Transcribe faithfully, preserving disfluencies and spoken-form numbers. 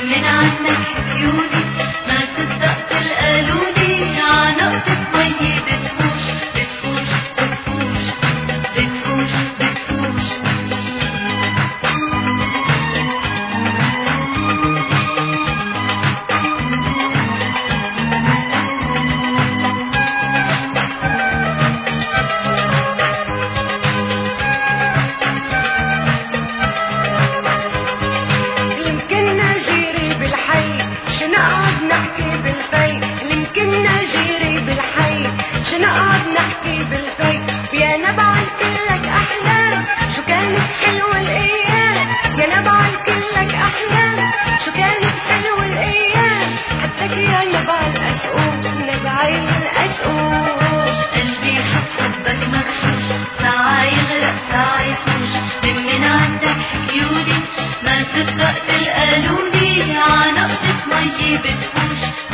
من عنك عيوني ما تصدق تلقالوني عنقطة مية بتفوش بتفوش بتفوش بتفوش بتفوش شنقعد نحكي بالفي يمكن نجيري بالحي شنقعد نحكي بالفي يا نبع كلك احلام شو كانت حلوه الايام يا نبع كلك احلام شو كانت حلوه الايام حبك يا نبع الاشقوش نبع الاشقوش قلبي شوف حبك مغشوش ساعة يغرق ساعة يفوش من عندك عيوني ما تصدق تلقالوني عنقطة مية بتفوش